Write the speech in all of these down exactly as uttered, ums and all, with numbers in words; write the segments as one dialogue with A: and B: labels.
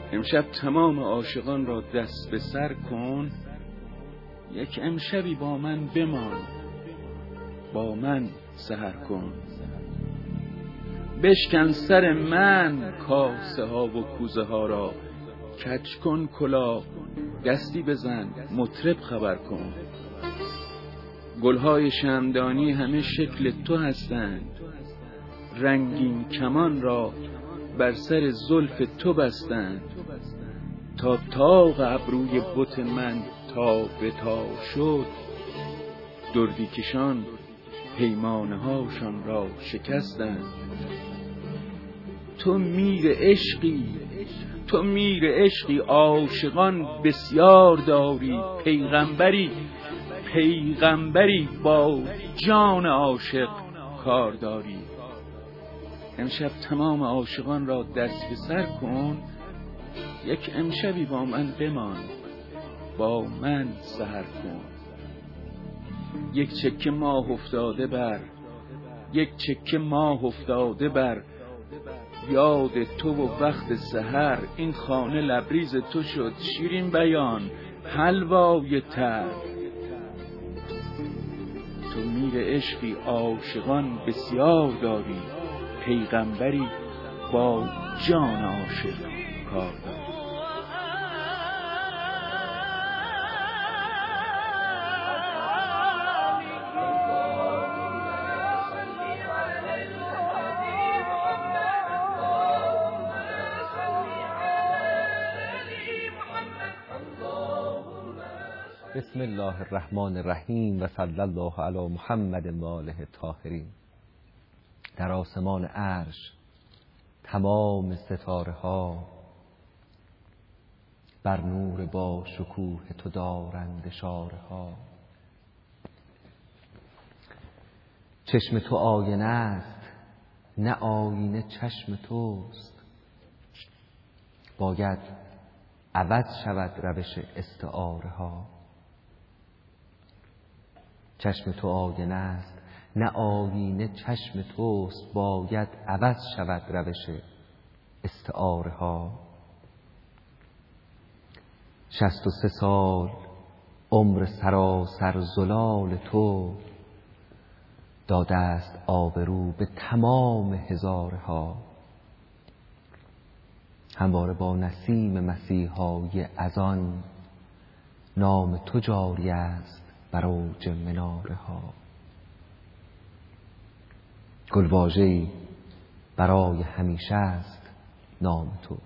A: امشب تمام عاشقان را دست به سر کن، یک امشبی با من بمان، با من سحر کن. بشکن سر من کاسه ها و کوزه ها را، کج کن کلاه دستی بزن مطرب خبر کن. گلهای شمعدانی همه شکل تو هستند، رنگین کمان را بر سر زلف تو بستند. تا طاق ابروی بت من تا به تا شد، دردی کشان پیمانه هاشان را شکستند. تو میر عشقی، تو میر عشقی، عاشقان بسیار داری. پیغمبری، پیغمبری با جان عاشق کار داری. امشب تمام عاشقان را دست به سر کن، یک امشبی با من بمان، با من سحر کن. یک چکه ماه افتاده بر، یک چکه ماه افتاده بر یاد تو و وقت سحر. این خانه لبریز تو شد شیرین بیان حلوای تر. تو میر عشقی، عاشقان بسیار داری. پیغمبری با جان عاشق کار داری.
B: بسم الله الرحمن الرحیم و صلی الله علی محمد و آله الطاهرین. در آسمان عرش تمام ستاره ها بر نور با شکوه تو دارند اشاره ها. چشم تو آینه است، نه آینه چشم توست. باید عوض شود روش استعاره ها. چشم تو آینه است، نه آینه چشم توست. باید عوض شود روش استعاره ها. شصت و سه سال عمر سراسر زلال تو، داده است آبرو به تمام هزاره ها. همواره با نسیم مسیحای اذان، نام تو جاری است بر اوج مناره ها. گلواژه‌ای برای همیشه است نام تو.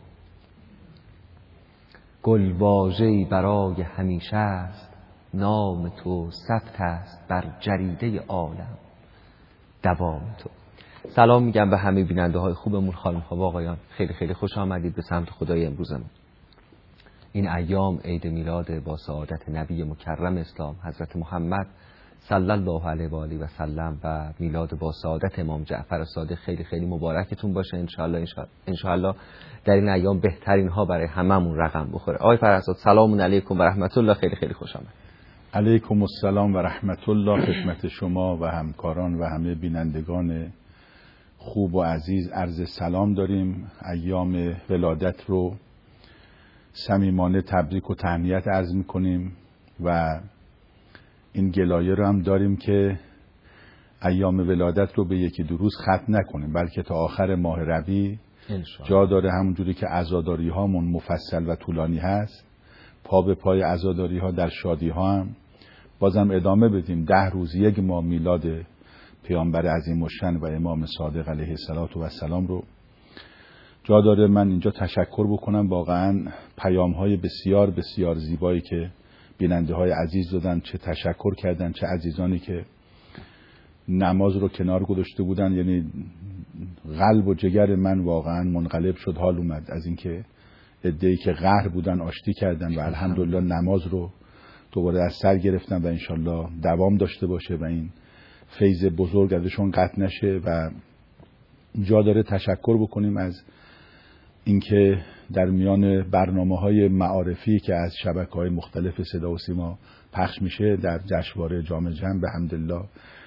B: گلواژه‌ای برای همیشه است نام تو. ثبت است بر جریده عالم دوام تو. سلام میگم به همه بیننده های خوبمون، خانم ها و آقایان. خیلی خیلی خوش آمدید به سمت خدای امروزمون. این ایام عید میلاد با سعادت نبی مکرم اسلام حضرت محمد صلی الله علیه و آله و سلم و میلاد با سعادت امام جعفر صادق خیلی خیلی مبارکتون باشه. انشالله انشالله در این ایام بهترین ها برای هممون رقم بخوره. آقای فرزاد سلام علیکم و رحمت الله. خیلی خیلی خوش آمد.
C: علیکم السلام و رحمت الله خدمت شما و همکاران و همه بینندگان خوب و عزیز عرض سلام داریم. ایام ولادت رو صمیمانه تبریک و تهنیت عرض میکنیم و این گلایه رو هم داریم که ایام ولادت رو به یکی دو روز ختم نکنیم، بلکه تا آخر ماه ربیع جا داره. همونجوری که عزاداری هامون مفصل و طولانی هست، پا به پای عزاداری ها در شادی ها هم بازم ادامه بدیم. ده روز یک ماه میلاد پیامبر عظیم الشأن و امام صادق علیه السلام رو جا داره. من اینجا تشکر بکنم واقعا پیام های بسیار بسیار زیبایی که بیننده های عزیز دادن، چه تشکر کردن، چه عزیزانی که نماز رو کنار گذاشته بودن. یعنی قلب و جگر من واقعا منقلب شد، حال اومد از اینکه عده‌ای که قهر بودن آشتی کردن و الحمدلله نماز رو دوباره از سر گرفتن و انشالله دوام داشته باشه و این فیض بزرگ ازشون قطع نشه. و جا داره تشکر بکنیم از اینکه در میان برنامه‌های معارفی که از شبکه‌های مختلف صدا و سیما پخش میشه در جشنواره جام جم به حمدالله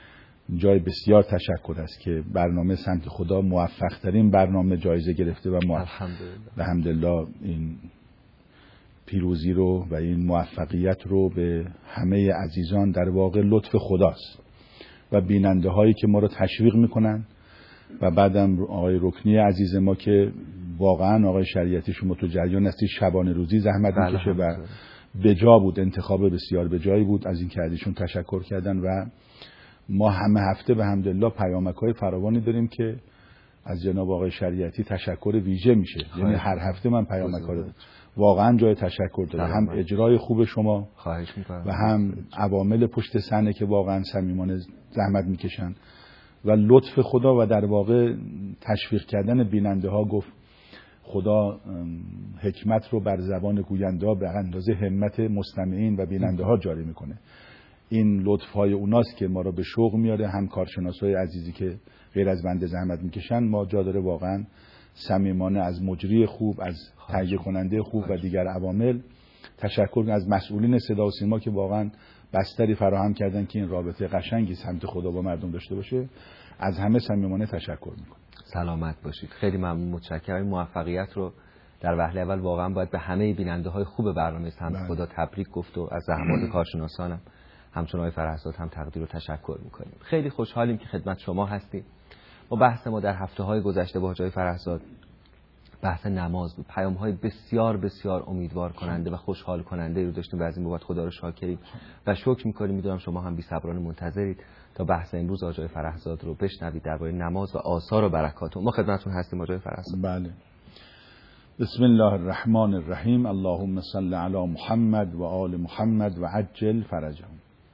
C: جای بسیار تشکر است که برنامه سمت خدا موفق ترین برنامه جایزه گرفته و موفق الحمدلله این پیروزی رو و این موفقیت رو به همه عزیزان در واقع لطف خداست و بیننده هایی که ما رو تشویق میکنن و بعدم آقای رکنی عزیز ما که واقعا آقای شریعتی شما تو جریان هستی شبانه روزی زحمت میکشه و بجا بود، انتخاب بسیار بجایی بود. از این که ازشون تشکر کردن و ما همه هفته به حمدالله پیامک‌های فراوانی داریم که از جناب آقای شریعتی تشکر ویژه میشه. یعنی هر هفته من پیامک‌ها دارم، واقعا جای تشکر داره، هم اجرای خوب شما و هم عوامل پشت صحنه که واقعا صمیمانه زحمت میکشن و لطف خدا و در واقع تشویق کردن بیننده ها. گفت خدا حکمت رو بر زبان گوینده ها به اندازه همت مستمعین و بیننده ها جاری میکنه. این لطف های اوناست که ما رو به شوق میاره. هم کارشناسای عزیزی که غیر از بنده زحمت میکشن، ما جا داره واقعا صمیمانه از مجری خوب، از تهیه کننده خوب و دیگر عوامل تشکر از مسئولین صدا و سیما که واقعا بستری فراهم کردن که این رابطه قشنگی سمت خدا با مردم داشته باشه. از همه صمیمانه تشکر میکنم.
B: سلامت باشید. خیلی ممنون، متشکرم. موفقیت رو در وهله اول واقعا باید به همه بیننده های خوب برنامه سمت خدا تبریک گفت و از زحمات کارشناسانم همچون آقای فرهزاد هم تقدیر و تشکر میکنیم. خیلی خوشحالیم که خدمت شما هستیم. ما بحث ما در هفته های گذشته با آقای فرهزاد بحث نماز بود. پیام های بسیار بسیار امیدوار کننده و خوشحال کننده رو داشتیم و از این بابت خدا رو شاکریم و شکر میکنیم. میدونم شما هم بی صبرانه منتظرید تا بحث امروز آقای فرهزاد رو بشنوید درباره نماز و آثار و برکات. ما خدمتتون هستیم آقای فرهزاد.
C: بله. بسم الله الرحمن الرحیم. اللهم صل علی محمد و آل محمد و عجل فرجهم.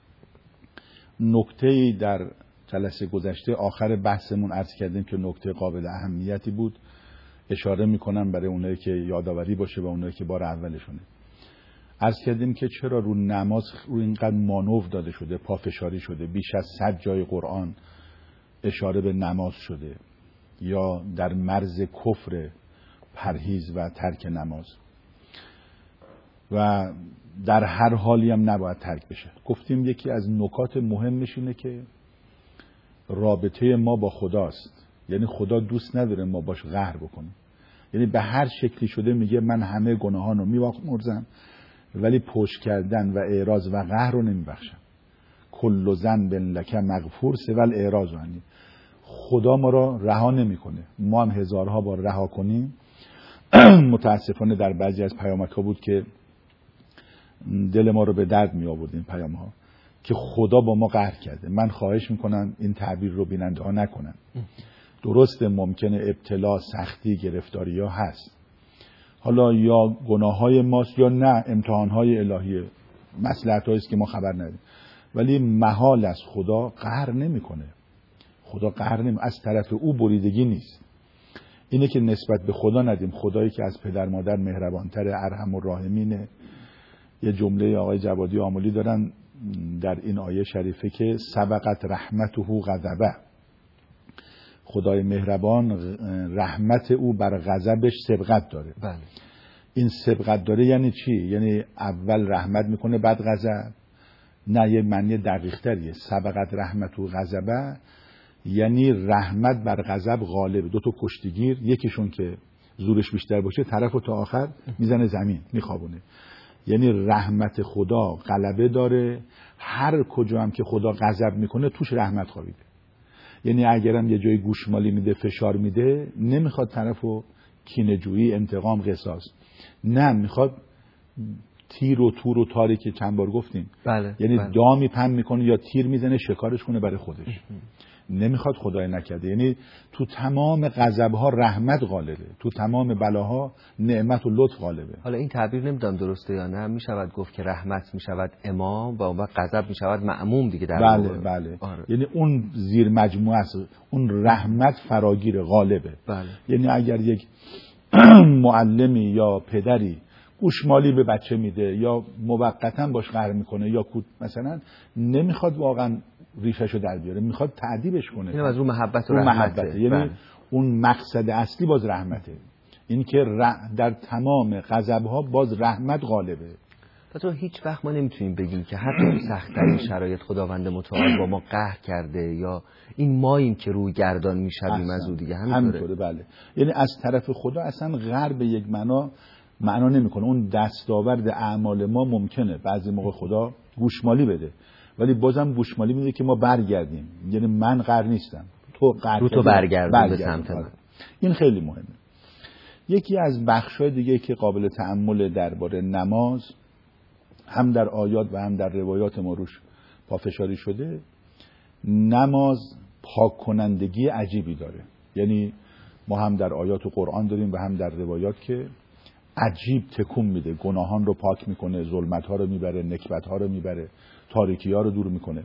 C: نکته‌ای در جلسه گذشته آخر بحثمون عرض کردیم که نکته قابل اهمیتی بود. اشاره میکنم برای اونایی که یادآوری باشه و اونایی که بار اولشونه. عرض کردیم که چرا رو نماز رو اینقدر مانور داده شده، پافشاری شده. بیش از صد جای قرآن اشاره به نماز شده یا در مرز کفر پرهیز و ترک نماز و در هر حالی هم نباید ترک بشه. گفتیم یکی از نکات مهمش اینه که رابطه ما با خداست. یعنی خدا دوست نداره ما باش قهر بکنیم. یعنی به هر شکلی شده میگه من همه گناهانو می‌آمرزم ولی پشت کردن و اعراض و قهر رو نمیبخشم. کل ذنب لک مغفور سوى الاعراض عنه. خدا ما را رها نمیکنه. ما هم هزارها بار رها کنیم. متاسفانه در بعضی از پیامک‌ها بود که دل ما رو به درد می آورد این پیام‌ها که خدا با ما قهر کرده. من خواهش میکنم این تعبیر رو بیننده ها نکنن. درسته ممکنه ابتلا، سختی، گرفتاری ها هست. حالا یا گناه های ماست یا نه امتحان های الهیه، مصلحت هاییست که ما خبر نداریم. ولی محال است خدا قهر نمیکنه. خدا قهر نمی از طرف او بریدگی نیست. اینه که نسبت به خدا ندیم. خدایی که از پدر مادر مهربانتر، ارحم الراحمینه. یه جمله آقای جوادی آملی دارن در این آیه شریفه که سبقت رحمته غضبه. خدای مهربان رحمت او بر غضبش سبقت داره.
B: بله.
C: این سبقت داره یعنی چی؟ یعنی اول رحمت میکنه بعد غضب؟ نه، یه معنی دقیق تریه. سبقت رحمته غضبه یعنی رحمت بر غضب غالب. دو تا کشتیگیر، یکیشون که زورش بیشتر باشه طرفو تا آخر میزنه زمین، میخوابونه. یعنی رحمت خدا غلبه داره. هر کجا هم که خدا غضب میکنه توش رحمت خوابیده. یعنی اگرم یه جای گوشمالی میده، فشار میده، نمیخواد طرفو کینه‌جویی، انتقام، قصاص. نه، میخواد تیر و تور و تاری که چند بار گفتیم.
B: بله،
C: یعنی
B: بله.
C: دامی پهن میکنه یا تیر میزنه شکارش کنه برای خودش. نمیخواد خدای نکرده. یعنی تو تمام غضب‌ها رحمت غالبه، تو تمام بلاها نعمت و لطف غالبه.
B: حالا این تعبیر نمیدونم درسته یا نه. میشود گفت که رحمت میشود امام و اون وقت غضب میشود معموم دیگه در
C: بله بله, بله.
B: آره.
C: یعنی اون زیر مجموعه است. اون رحمت فراگیر غالبه.
B: بله.
C: یعنی اگر یک معلمی یا پدری گوشمالی به بچه میده یا موقتا باش قهر میکنه یا مثلا نمیخواد واقعا ریشه‌شو در بیاره، میخواد تعذیبش کنه.
B: اینم از رو محبت و
C: رو
B: رحمته.
C: محبته. یعنی بله. اون مقصد اصلی باز رحمته. این که در تمام غضب‌ها باز رحمت غالبه.
B: پس هیچ وقت ما نمیتونیم بگیم که حتی تو سخت‌ترین شرایط خداوند متعال با ما قهر کرده یا این ماییم که روی گردان میشویم از او دیگه.
C: همینطوره. بله، یعنی از طرف خدا اصلا غر به یک معنا معنا نمیکنه. اون دستاورد اعمال ما ممکنه بعضی موقع خدا گوشمالی بده، ولی بازم گوشمالی میده که ما برگردیم. یعنی من غر نیستم، تو غر،
B: تو برگردون به سمت من.
C: این خیلی مهمه. یکی از بخش‌های دیگه که قابل تأمل درباره نماز، هم در آیات و هم در روایات ما روش پافشاری شده، نماز پاک کنندگی عجیبی داره. یعنی ما هم در آیات قرآن داریم و هم در روایات که عجیب تکون میده، گناهان رو پاک میکنه، ظلمت‌ها رو میبره، نکبت‌ها رو میبره، تاریکی‌ها رو دور میکنه.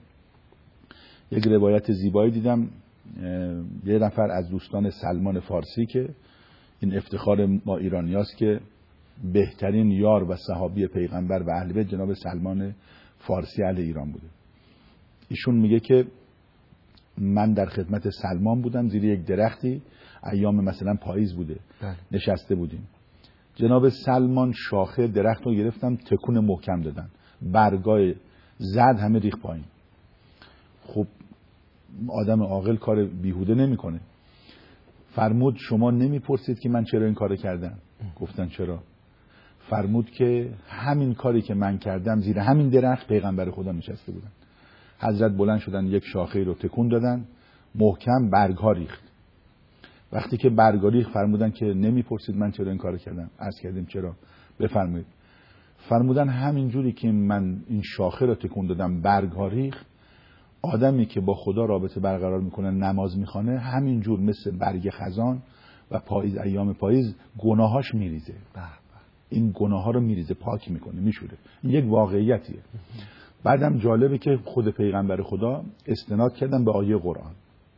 C: یک روایت زیبایی دیدم، یه نفر از دوستان سلمان فارسی که این افتخار ما ایرانیاست که بهترین یار و صحابی پیغمبر و اهل بیت جناب سلمان فارسی اهل ایران بوده. ایشون میگه که من در خدمت سلمان بودم، زیر یک درختی، ایام مثلا پاییز بوده، بله. نشسته بودیم. جناب سلمان شاخه درخت رو گرفتن، تکون محکم دادن، برگای زد همه ریخ پایین. خب آدم عاقل کار بیهوده نمیکنه. فرمود شما نمیپرسید که من چرا این کارو کردم؟ گفتن چرا؟ فرمود که همین کاری که من کردم زیر همین درخت پیغمبر خدا نشسته بودن. حضرت بلند شدن، یک شاخه رو تکون دادن، محکم برگ‌ها ریخت. وقتی که برگ‌ها ریخت فرمودن که نمیپرسید من چرا این کارو کردم؟ عرض کردیم چرا؟ بفرمایید. فرمودن همین جوری که من این شاخه رو تکون دادم برگ‌ها ریخت، آدمی که با خدا رابطه برقرار میکنه، نماز میخوانه، همین جور مثل برگ خزان و پاییز، ایام پاییز گناهاش میریزه. این گناهها رو میریزه، پاک میکنه، میشوره. این یک واقعیتیه. بعدم جالبه که خود پیغمبر خدا استناد کردن به آیه قرآن.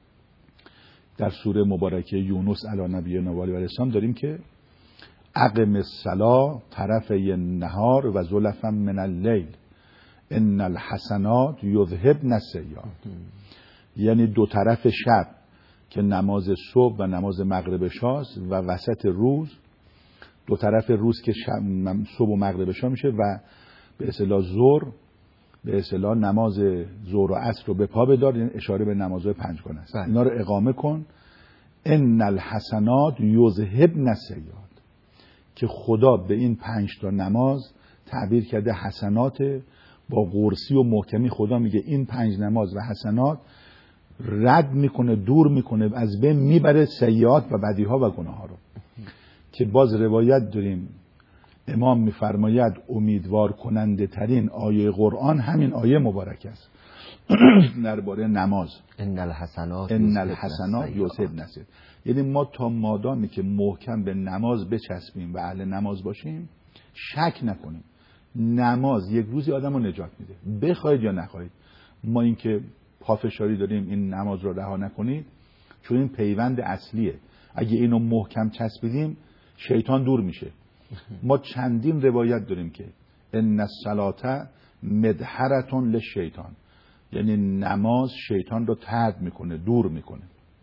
C: در سوره مبارکه یونس علی نبینا و علیه السلام داریم که اقم الصلاة طرفی النهار و زلفا من الليل ان الحسنات یذهبن السیئات. یعنی دو طرف شب که نماز صبح و نماز مغرب شاست و وسط روز، دو طرف روز که شب صبح و مغرب شا میشه و به اصطلاح ظهر، به اصطلاح نماز ظهر و عصر رو به پا بدار، یعنی اشاره به نمازهای پنجگانه است. اینا رو اقامه کن. ان الحسنات یذهبن السیئات، که خدا به این پنج تا نماز تعبیر کرده حسنات، با قرصی و محکمی خدا میگه این پنج نماز و حسنات رد میکنه، دور میکنه، از بین میبره سیئات و بدیها و گناهها رو. که باز روایت داریم امام میفرماید امیدوار کننده ترین آیه قرآن همین آیه مبارک است درباره نماز.
B: ان الحسنات
C: ان الحسنات یذهبن السیئات. یعنی ما تا مادامی که محکم به نماز بچسبیم و اهل نماز باشیم، شک نکنیم نماز یک روزی آدم رو نجات میده، بخواید یا نخواید. ما این که پافشاری داریم این نماز رو رها نکنید، چون این پیوند اصلیه. اگه اینو محکم چسبیدیم شیطان دور میشه. ما چندین روایت داریم که ان الصلاة مدحرة للشیطان، یعنی نماز شیطان رو طرد میکنه، دور میکنه.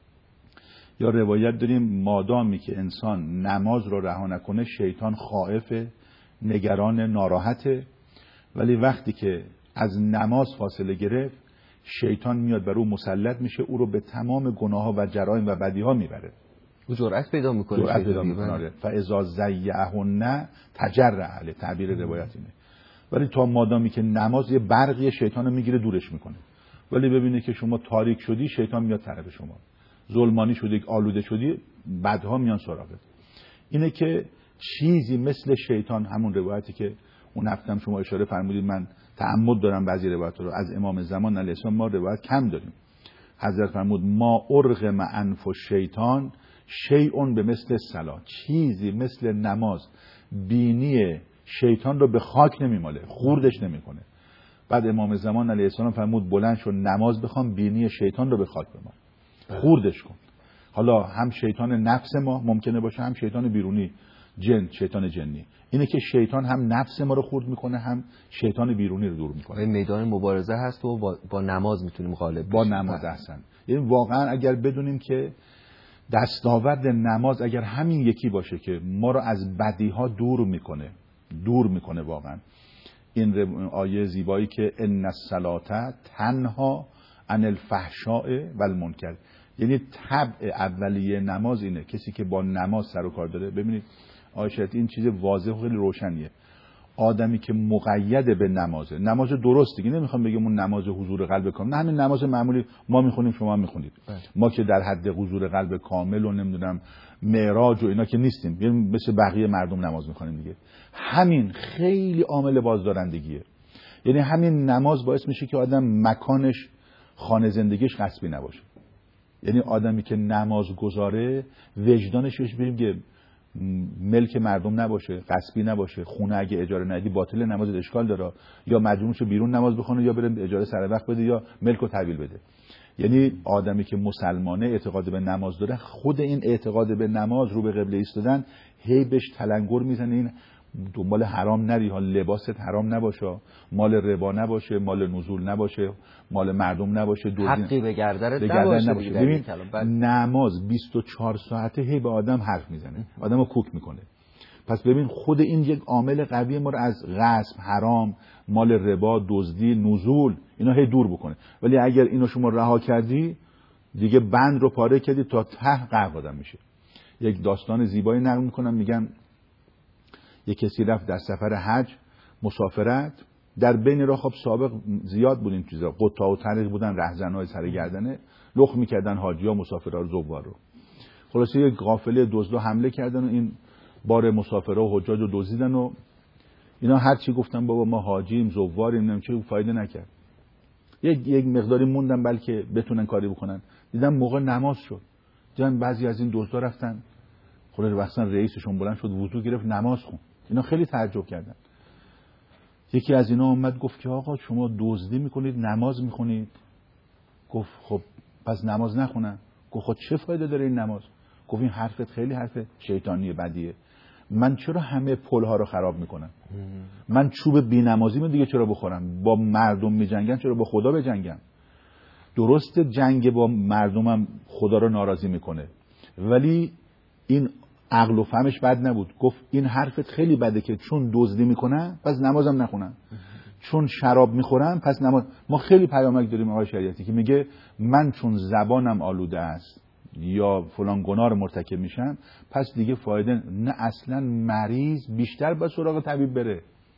C: یا روایت داریم مادامی که انسان نماز رو رها نکنه شیطان خائف، نگران، ناراحته، ولی وقتی که از نماز فاصله گرفت شیطان میاد بر او مسلط میشه، او رو به تمام گناه‌ها و جرایم و بدیها میبره.
B: او جرأت پیدا میکنه،
C: جرأت پیدا میکنه. فاذا زیعهن تجرع علی، تعبیر روایت اینه. ولی تا مادامی که نماز یه برقی شیطان رو میگیره دورش میکنه، ولی ببینه که شما تاریک شدی شیطان میاد طرف شما، ظلمانی شدی، آلوده شدی، بدها میان سراغت. اینه که چیزی مثل شیطان، همون روایتی که اون هفتم شما اشاره فرمودید، من تعمد دارم بعضی روایت رو از امام زمان علیه السلام، ما روایت کم داریم. حضرت فرمود ما ارغم انف الشیطان شیء به مثل الصلاة، چیزی مثل نماز بینی شیطان رو به خاک نمیماله، خوردش نمیکنه. بعد امام زمان علیه السلام فرمود بلند شو نماز بخوام، بینی شیطان رو به خاک بمال، خوردش کن. حالا هم شیطان نفس ما ممکنه باشه، هم شیطان بیرونی، جن، شیطان جنی. اینه که شیطان هم نفس ما رو خورد میکنه، هم شیطان بیرونی رو دور میکنه.
B: این میدان مبارزه هست و با, با نماز میتونیم غالب
C: با نماز هستن. یعنی واقعا اگر بدونیم که دستاورد نماز اگر همین یکی باشه که ما رو از بدیها دور میکنه، دور میکنه واقعا، این آیه زیبایی که ان الصلاة تنها عن الفحشاء و المنکر، یعنی طبع اولیه نماز اینه. کسی که با نماز سر و کار داره، ببینید آیه این چیز واضح و خیلی روشنیه، آدمی که مقید به نمازه، نماز درست دیگه، نمیخوام بگم اون نماز حضور قلب کامل، نه همین نماز معمولی ما میخونیم شما میخونید، ما که در حد حضور قلب کامل و نمیدونم معراج و اینا که نیستیم، یعنی مثل بقیه مردم نماز میخونیم دیگه. همین خیلی عامل بازدارندگیه، یعنی همین نماز باعث میشه که آدم مکانش، خانه زندگیش غصبی نباشه. یعنی آدمی که نماز گذاره وجدانش بهش بریم که ملک مردم نباشه، غصبی نباشه، خونه اگه اجاره ندی باطل نماز اشکال داره، یا مجبور شه بیرون نماز بخونه یا بره اجاره سر وقت بده یا ملک رو تحویل بده. یعنی آدمی که مسلمانه اعتقاد به نماز داره، خود این اعتقاد به نماز رو به قبله ایستادن هی بهش تلنگر میزنه این دنبال حرام نری ها، لباست حرام نباشه، مال ربا نباشه، مال نزول نباشه، مال مردم نباشه،
B: حقی به گردنت
C: نباشه, نباشه. ببین نماز بیست و چهار ساعته هی به آدم حرف میزنه، آدم رو کوک میکنه. پس ببین خود این یک عامل قوی ما رو از غصب، حرام، مال ربا، دزدی، نزول اینا هی دور بکنه. ولی اگر اینو شما رها کردی دیگه بند رو پاره کردی تا ته غرق آدم میشه. یک داستان زیبایی نقل میکنم، میگن یک کسی رفت در سفر حج مسافرت، در بین راه خب سابق زیاد بود این چیزا، قطاع و طریق بودن، رهزنای سر گردنه لخ میکردن حاجی‌ها مسافرها رو، زوار رو. خلاصه یک قافله دزدا حمله کردن و این بار مسافرها و حجاج رو دزدیدن و اینا هر چی گفتن بابا ما حاجیم زواریم نمیدونم چه، فایده نکرد. یک یک مقداری موندن بلکه بتونن کاری بکنن، دیدن موقع نماز شد، دیدن بعضی از این دزدا رفتن، خلاصه وقتا رئیسشون بلند شد وضو گرفت نماز خوند. اینا خیلی تعجب کردن. یکی از اینا اومد گفت که آقا شما دزدی میکنید نماز میخونید؟ گفت خب پس نماز نخونم. گفت خب چه فایده داره این نماز؟ گفت این حرفت خیلی حرف شیطانی بدیه، من چرا همه پلها رو خراب میکنم؟ من چوب بی‌نمازی من دیگه چرا بخورم؟ با مردم میجنگن چرا با خدا بجنگم؟ درست جنگ با مردمم خدا رو ناراضی میکنه، ولی این عقل و فهمش بد نبود. گفت این حرفت خیلی بده که چون دزدی میکنم پس نمازم نخونم، چون شراب میخورم پس نماز. ما خیلی پیامک داریم آقای شریعتی که میگه من چون زبانم آلوده است یا فلان گناه رو مرتکب میشم پس دیگه فایده نه، اصلا مریض بیشتر با سراغ طبیب بره،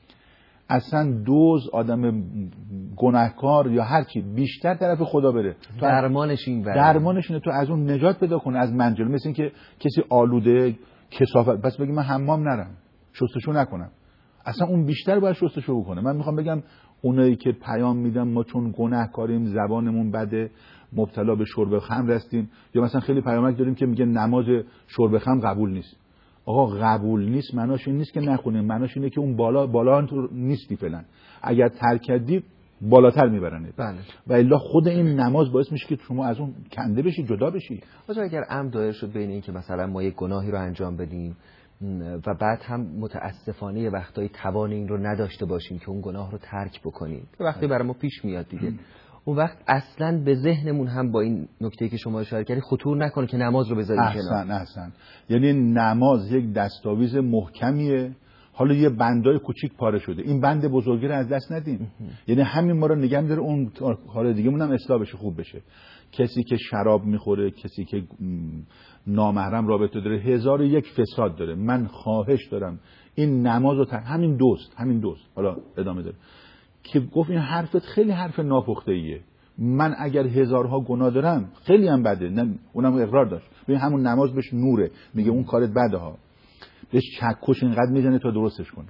C: اصلا دوز آدم گناهکار یا هر چی بیشتر طرف خدا بره،
B: درمانش این بره،
C: درمانش اینه تو از اون نجات پیدا کنه از منجل. مثل این که کسی آلوده کثافت بس بگی من حمام نرم شستشو نکنم، اصلا اون بیشتر باید شستشو بکنه. من میخوام بگم اونایی که پیام میدن ما چون گناهکاریم زبانمون بده مبتلا به شرب خمر هستیم، یا مثلا خیلی پیامک داریم که میگه نماز شرب خمر قبول نیست. آقا قبول نیست معناش این نیست که نخونیم، معناش اینه که اون بالا بالا نیستی فعلا، اگر ترک کردی بالاتر میبرنه.
B: بله.
C: و الا خود این نماز باعث میشه که شما از اون کنده بشی، جدا بشی.
B: مثلا اگر عمد دایر شد بین این که مثلا ما یک گناهی رو انجام بدیم و بعد هم متاسفانه یه وقتایی توان این رو نداشته باشیم که اون گناه رو ترک بکنیم، وقتی برای ما پیش میاد دیگه، اون وقت اصلا به ذهنمون هم با این نکته‌ای که شما اشاره کردید خطور نکنه که نماز رو بذاریم کنار.
C: احسن احسن. یعنی نماز یک دستاویز محکمیه، حالا یه بندای کوچیک پاره شده، این بند بزرگی رو از دست ندیم. یعنی همین ما رو نگه داره اون حال دیگه مون هم اصلاح بشه، خوب بشه. کسی که شراب میخوره، کسی که نامحرم رابطه داره، هزار و یک فساد داره. من خواهش دارم این نماز رو تر... همین دوست همین دوست حالا ادامه داره که گفت این حرفت خیلی حرف ناپخته ایه، من اگر هزارها گناه دارم خیلی هم بده، نه اونم اقرار داشت، ببین همون نماز بهش نوره، میگه اون کارت بده ها، بهش چکش اینقدر میزنه تا درستش کنه.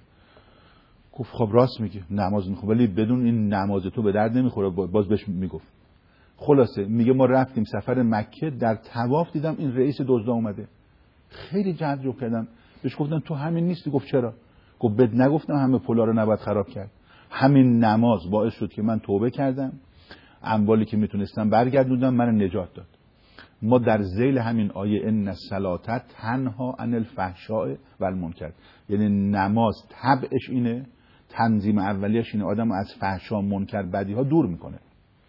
C: گفت خب راست میگه نماز میخونه ولی بدون این نماز تو به درد نمیخوره. باز بهش میگفت خلاصه میگه ما رفتیم سفر مکه، در طواف دیدم این رئیس دزدا اومده، خیلی تعجب کردم، بهش گفتم تو همین نیستی؟ گفت چرا؟ گفت بد نگفتم همه پلا رو نباید خراب کرد، همین نماز باعث شد که من توبه کردم، اموالی که میتونستم برگردوندم، من نجات داد. ما در ذیل همین آیه ان الصلاة تنها عن الفحشاء و المنکر، یعنی نماز طبعش اینه، تنظیم اولیش اینه، آدم از فحشا منکر بدی ها دور میکنه.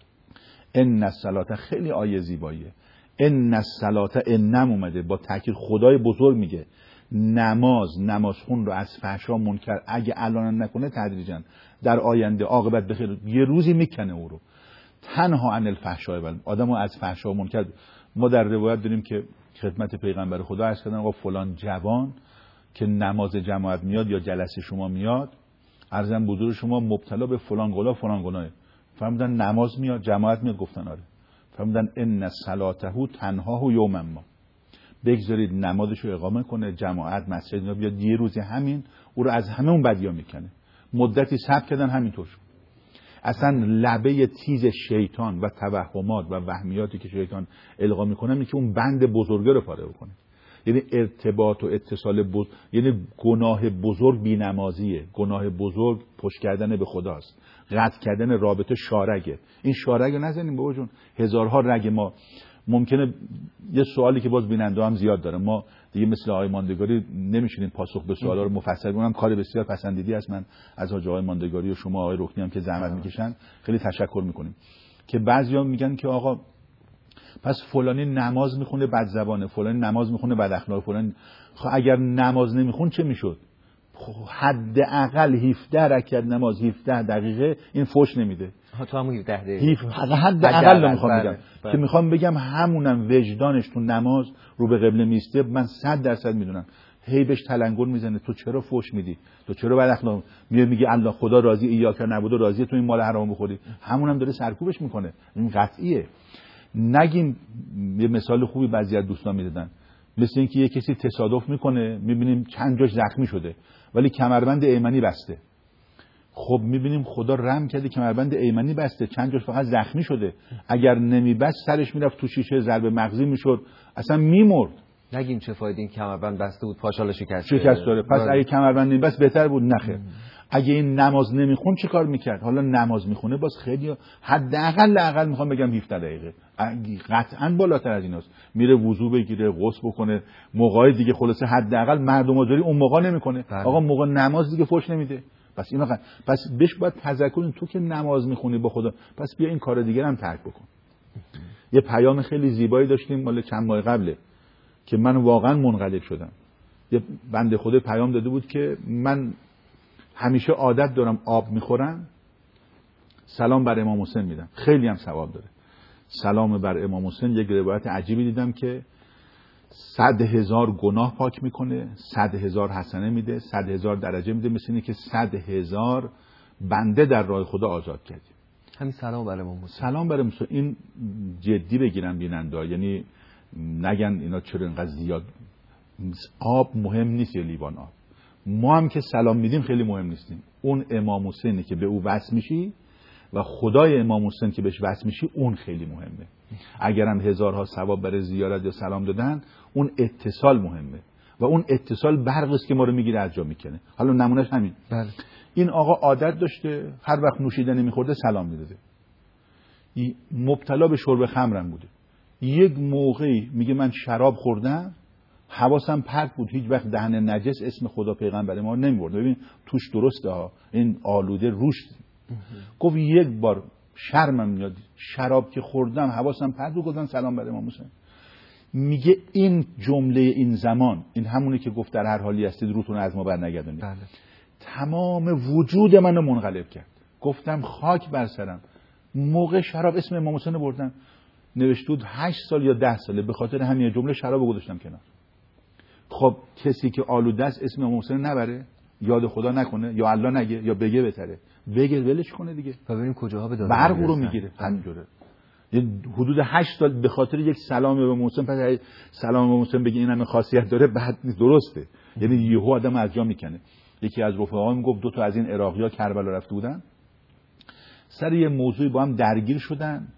C: ان الصلاة خیلی آیه زیباییه، ان الصلاة انم اومده با تاکید، خدای بزرگ میگه نماز نمازخون رو از فحشا منکر اگه الان نکنه تدریجا در آینده عاقبت بخیر یه روزی میکنه او رو. تنها عن الفحشاء و آدمو از فحشا منکر. ما در روایت داریم که خدمت پیغمبر خدا عرض کردن آقا فلان جوان که نماز جماعت میاد یا جلسه شما میاد، عرضم بزرگ شما مبتلا به فلان گناه فلان گناه. فرمودن نماز میاد جماعت میاد؟ گفتن آره. فرمودن ان صلاته تنها یوم ما، بگذارید نمازش رو اقامه کنه، جماعت مسجد اینا بیاد، یه روز همین او رو از همه اون بدی‌ها میکنه. مدتی صبر کردن همینطور شد. اصلا لبه تیز شیطان و توهمات و وهمیاتی که شیطان القا میکنه اینه که اون بند بزرگه رو پاره بکنه. یعنی ارتباط و اتصال بزرگ، یعنی گناه بزرگ بی‌نمازیه، گناه بزرگ پشت کردن به خداست، قطع کردن رابطه شارگه. این شارگو نزنیم بابا جون، هزارها رگ ما. ممکنه یه سوالی که باز بیننده هم زیاد داره، ما دیگه مثل آقای ماندگاری نمیشینیم پاسخ به سوالا رو مفصل کنم، کار بسیار پسندیدی است. من از حاج آقای ماندگاری و شما آقای رکنی هم که زحمت میکشن خیلی تشکر میکنیم. که بعضیا میگن که آقا پس فلانی نماز میخونه بد زبانه، فلانی نماز میخونه بد اخلاق، فلانی خب اگر نماز نمیخون چه میشد؟ حداقل هفده رکعت نماز هفده دقیقه این فوش نمیده.
B: ها تو هم هفده دقیقه
C: حداقل میخوام بگم بله. که میخوام بگم همونم وجدانش تو نماز رو به قبله میسته، من صد درصد میدونم هی بهش تلنگر میزنه تو چرا فوش میدی، تو چرا بد اخلاق میگه، میگه الله خدا راضی ایاک نبود و راضی تو این مال حرام بخوری، همونم داره سرکوبش میکنه. این قطعیه. نگیم یه مثال خوبی بعضی از دوستان میدادن، مثل اینکه یه کسی تصادف میکنه میبینیم چند جاش زخمی شده ولی کمربند ایمنی بسته. خب میبینیم خدا رحم کرده کمربند ایمنی بسته، چند جاش فقط زخمی شده. اگر نمیبست سرش میرفت تو شیشه ضرب مغزی میشد، اصلا میمرد.
B: نگیم چه فایده این کمربند بسته بود پاشالا شکسته
C: شکست داره. پس اگه کمربند نمیبست بهتر بود. نخیر. اگه این نماز نمیخون چه کار میکرد؟ حالا نماز میخونه باز خیلی حداقل لااقل میخوام بگم هفده دقیقه، قطعا بالاتر از ایناست. میره وضو بگیره، غسل بکنه، موقعی دیگه خلاصه حداقل مردم آزاری اون موقع نمیکنه. آقا موقع نماز دیگه فوش نمیده. پس اینا قد... پس بهش باید تذکر، تو که نماز میخونی با خدا پس بیا این کار دیگه هم ترک بکن. یه پیام خیلی زیبایی داشتیم مال چند ماه قبله که من واقعا منقلب شدم. یه بنده خدا پیام داده بود که من همیشه عادت دارم آب میخورم سلام بر امام حسین میدم، خیلی هم ثواب داره. سلام بر امام حسین یک روایت عجیبی دیدم که صد هزار گناه پاک میکنه، صد هزار حسنه میده، صد هزار درجه میده، مثل اینه که صد هزار بنده در راه خدا آزاد کردی.
B: همین سلام بر امام حسین.
C: سلام بر امام حسین. این جدی بگیرن بیننده، یعنی نگن اینا چرا اینقدر زیاد. آب مهم نیست یا لیوان آب. ما هم که سلام میدیم خیلی مهم نیستیم. اون امام حسینی که به او وصل میشی و خدای امام حسین که بهش وصل میشی اون خیلی مهمه. اگرم هزارها ثواب برای زیارت یا سلام دادن، اون اتصال مهمه و اون اتصال برقی است که ما رو میگیره از جا میکنه. حالا نمونهش همین.
B: بله.
C: این آقا عادت داشته هر وقت نوشیدنی میخورده سلام میداده. مبتلا به شرب خمرم بوده. یک موقعی میگه من شراب خوردم حواسم پرت بود، هیچ وقت دهن نجس اسم خدا پیغمبر ما نمیبرد. ببین توش درسته ها، این آلوده روش. گفت یک بار شرمم میاد، شراب که خوردم حواسم پرت بود، گفتم سلام بر امام حسین. میگه این جمله این زمان، این همونی که گفت در هر حالی هستید روتون از ما بر نگردونید. بله. تمام وجود منو منقلب کرد. گفتم خاک بر سرم، موقع شراب اسم امام حسین بردم، نوشته بود هشت سال یا ده ساله به خاطر همین جمله شراب رو گذاشتم کنار. خب کسی که آلوده است اسم امام حسین نبره، یاد خدا نکنه، یا الله نگه یا بگه بهتره، بگه ولش کنه دیگه.
B: و ببینیم کجاها به داده
C: برق رو میگیره. همینجوره. یه حدود هشت سال به خاطر یک سلام به امام حسین، پس سلام به امام حسین بگه این همه خاصیت داره، بعد نیست. درسته. یعنی یهو آدم از جا میکنه. یکی از رفقاام میگفت دو تا از این عراقی‌ها کربلا رفته بودن، سر یه موضوعی با هم درگیر شدن،